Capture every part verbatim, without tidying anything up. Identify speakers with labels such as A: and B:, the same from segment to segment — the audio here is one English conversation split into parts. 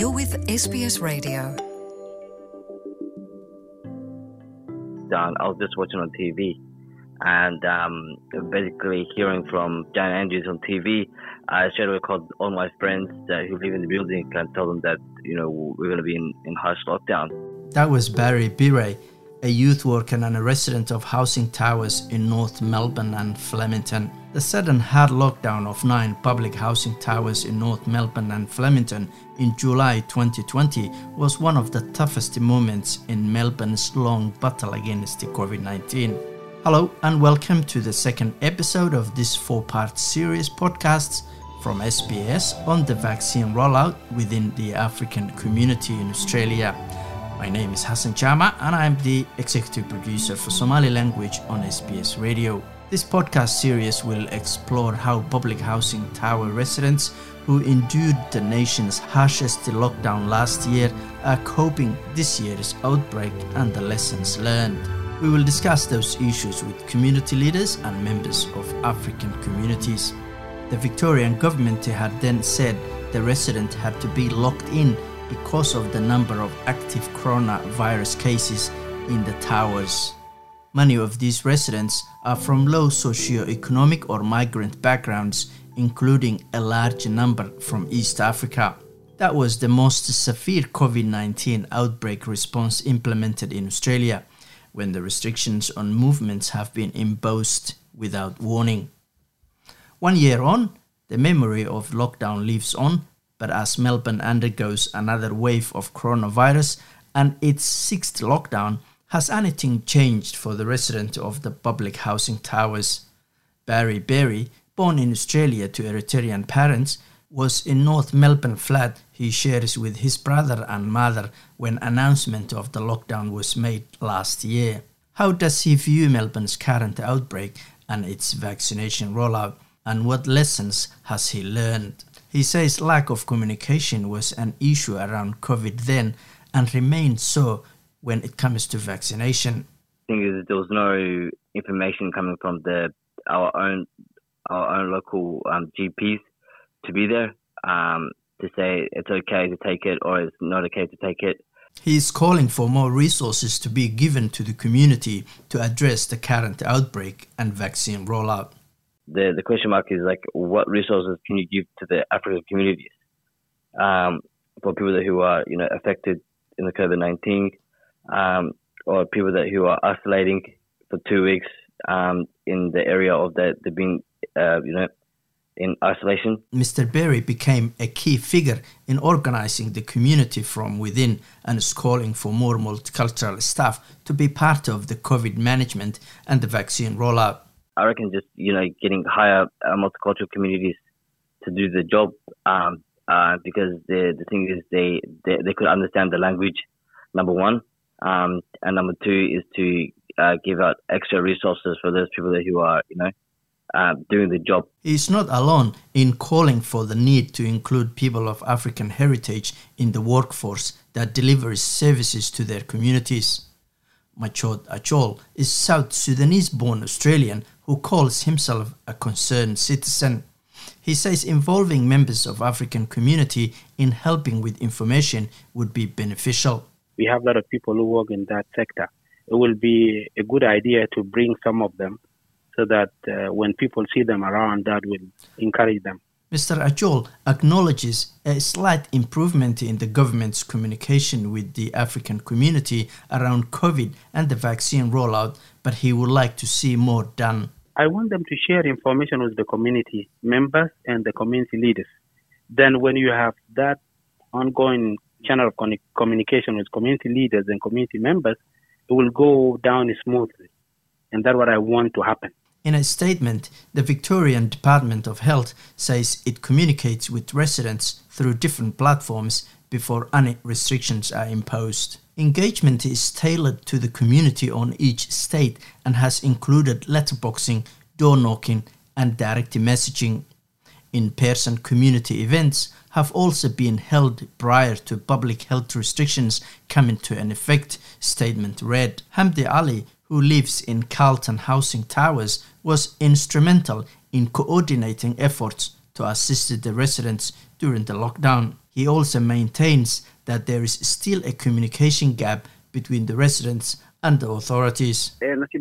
A: You're with S B S Radio.
B: Down, I was just watching on T V and um, basically hearing from Jan Andrews on T V. I straight away called all my friends that who live in the building and tell them that, you know, we're going to be in, in harsh lockdown.
C: That was Barry Birey, a youth worker and a resident of housing towers in North Melbourne and Flemington. The sudden hard lockdown of nine public housing towers in North Melbourne and Flemington in July twenty twenty was one of the toughest moments in Melbourne's long battle against the covid nineteen. Hello and welcome to the second episode of this four-part series podcasts from S B S on the vaccine rollout within the African community in Australia. My name is Hassan Chama and I am the executive producer for Somali language on S B S Radio. This podcast series will explore how public housing tower residents who endured the nation's harshest lockdown last year are coping this year's outbreak and the lessons learned. We will discuss those issues with community leaders and members of African communities. The Victorian government had then said the resident had to be locked in because of the number of active coronavirus cases in the towers. Many of these residents are from low socio-economic or migrant backgrounds, including a large number from East Africa. That was the most severe covid nineteen outbreak response implemented in Australia, when the restrictions on movements have been imposed without warning. One year on, the memory of lockdown lives on, but as Melbourne undergoes another wave of coronavirus and its sixth lockdown, has anything changed for the resident of the public housing towers? Barry Birey, born in Australia to Eritrean parents, was in North Melbourne flat he shares with his brother and mother when announcement of the lockdown was made last year. How does he view Melbourne's current outbreak and its vaccination rollout, and what lessons has he learned? He says lack of communication was an issue around COVID then and remains so when it comes to vaccination.
B: The thing is, there was no information coming from the our own our own local um, G Ps to be there um, to say it's okay to take it or it's not okay to take it.
C: He is calling for more resources to be given to the community to address the current outbreak and vaccine rollout.
B: The the question mark is like, what resources can you give to the African communities um, for people that who are you know affected in the covid nineteen, um, or people that who are isolating for two weeks um, in the area of that they've been uh, you know in isolation.
C: Mister Birey became a key figure in organizing the community from within and is calling for more multicultural staff to be part of the COVID management and the vaccine rollout.
B: I reckon just, you know, getting higher uh, multicultural communities to do the job um, uh, because the the thing is they, they, they could understand the language, number one. Um, and number two is to uh, give out extra resources for those people that who are, you know, uh, doing the job.
C: He is not alone in calling for the need to include people of African heritage in the workforce that delivers services to their communities. Machod Achol is South Sudanese-born Australian who calls himself a concerned citizen. He says involving members of African community in helping with information would be beneficial.
D: We have a lot of people who work in that sector. It will be a good idea to bring some of them so that uh, when people see them around, that will encourage them.
C: Mister Achol acknowledges a slight improvement in the government's communication with the African community around COVID and the vaccine rollout, but he would like to see more done.
D: I want them to share information with the community members and the community leaders. Then when you have that ongoing channel of communication with community leaders and community members, it will go down smoothly. And that's what I want to happen.
C: In a statement, the Victorian Department of Health says it communicates with residents through different platforms before any restrictions are imposed. Engagement is tailored to the community on each state and has included letterboxing, door knocking, and direct messaging. In-person community events have also been held prior to public health restrictions coming to an effect, statement read. Hamdi Ali, who lives in Carlton Housing Towers, was instrumental in coordinating efforts to assist the residents during the lockdown. He also maintains that there is still a communication gap between the residents and the authorities.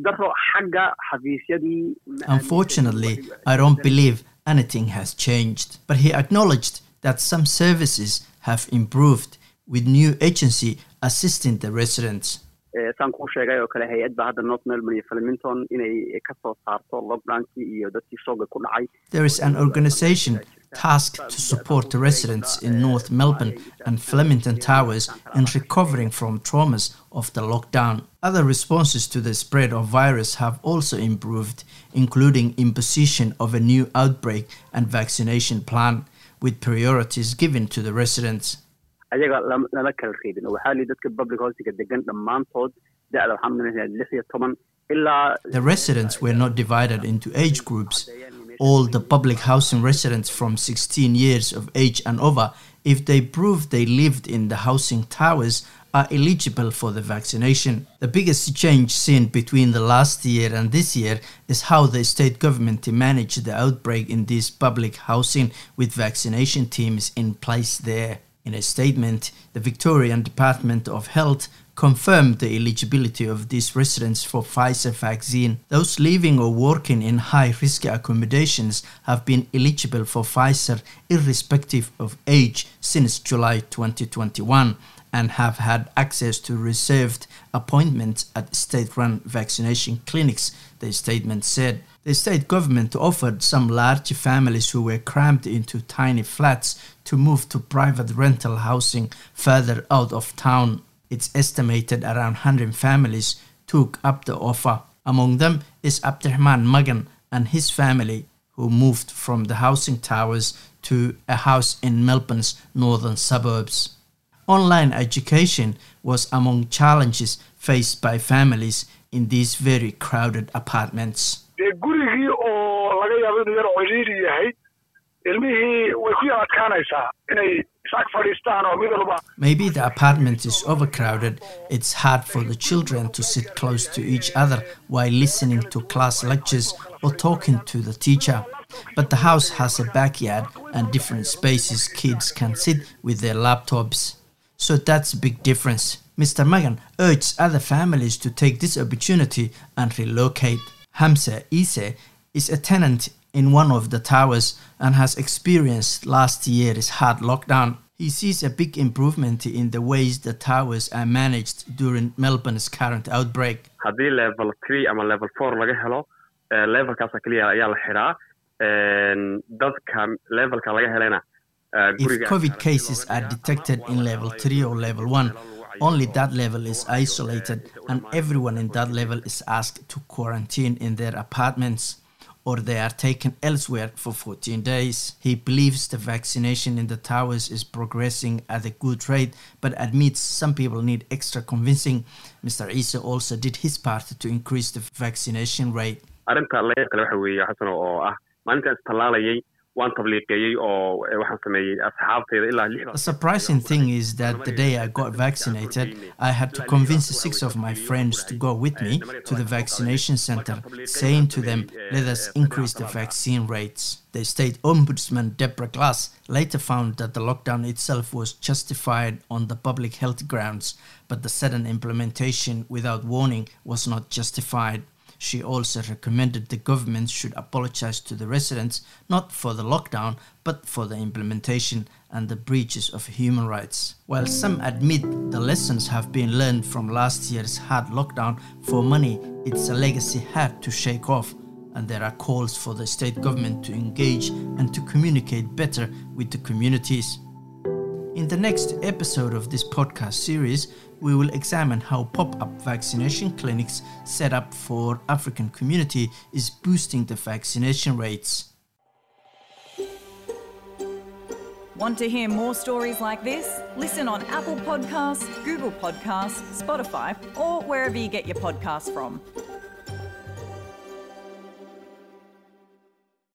C: Unfortunately, I don't believe anything has changed, but he acknowledged that some services have improved with new agency assisting the residents.
E: saan kuu sheegay oo kale hay'adda hadda North Melbourne iyo Flemington inay ka soo saarto lockdownkii iyo dadkii shooga ku dhacay.
C: There is an organization tasked to support the residents in North Melbourne and Flemington Towers in recovering from traumas of the lockdown. Other responses to the spread of virus have also improved, including imposition of a new outbreak and vaccination plan, with priorities given to the residents.
E: ayaga lama kala reebin oo waxa li dadka public housing degan dhamaantood da'da waxaan maleeyahay lix iyo toban ilaa.
C: The residents were not divided into age groups. All the public housing residents from sixteen years of age and over, if they prove they lived in the housing towers, are eligible for the vaccination. The biggest change seen between the last year and this year is how the state government managed the outbreak in this public housing with vaccination teams in place there. In a statement, the Victorian Department of Health confirmed the eligibility of these residents for Pfizer vaccine. Those living or working in high-risk accommodations have been eligible for Pfizer irrespective of age since July twenty twenty-one and have had access to reserved appointments at state-run vaccination clinics, the statement said. The state government offered some large families who were crammed into tiny flats to move to private rental housing further out of town. It's estimated around one hundred families took up the offer. Among them is Abdirahman Magan and his family, who moved from the housing towers to a house in Melbourne's northern suburbs. Online education was among challenges faced by families in these very crowded apartments.
F: gurigii oo laga yaabo inuu yar ciriiri yahay ilmihii way ku yaraadkaanaysaa inay isaag fadhiistaan oo mid walba.
C: Maybe the apartment is overcrowded. It's hard for the children to sit close to each other while listening to class lectures or talking to the teacher. But the house has a backyard and different spaces kids can sit with their laptops. So that's a big difference. Mister Magan urged other families to take this opportunity and relocate. Hamza Ise is a tenant in one of the towers and has experienced last year's hard lockdown. He sees a big improvement in the ways the towers are managed during Melbourne's current outbreak.
E: haddii level three ama level four laga helo levelkaas kaliya ayaa la xiraa dadka levelka laga helena.
C: If COVID cases are detected in level three or level one, only that level is isolated and everyone in that level is asked to quarantine in their apartments or they are taken elsewhere for fourteen days. He believes the vaccination in the towers is progressing at a good rate but admits some people need extra convincing. Mister Isa also did his part to increase the vaccination rate.
E: Arrinta la kale waxa weeye xasan oo ah maalintaas talaalayay waan tabliiqeeyay oo waxaan sameeyay asxaabtayda ilaa lix.
C: The surprising thing is that the day I got vaccinated, I had to convince six of my friends to go with me to the vaccination center, saying to them, let us increase the vaccine rates. The state ombudsman Deborah Glass later found that the lockdown itself was justified on the public health grounds, but the sudden implementation without warning was not justified. She also recommended the government should apologize to the residents, not for the lockdown, but for the implementation and the breaches of human rights. While some admit the lessons have been learned from last year's hard lockdown, for many it's a legacy hard to shake off, and there are calls for the state government to engage and to communicate better with the communities. In the next episode of this podcast series, we will examine how pop-up vaccination clinics set up for African community is boosting the vaccination rates.
G: Want to hear more stories like this? Listen on Apple Podcasts, Google Podcasts, Spotify, or wherever you get your podcasts from.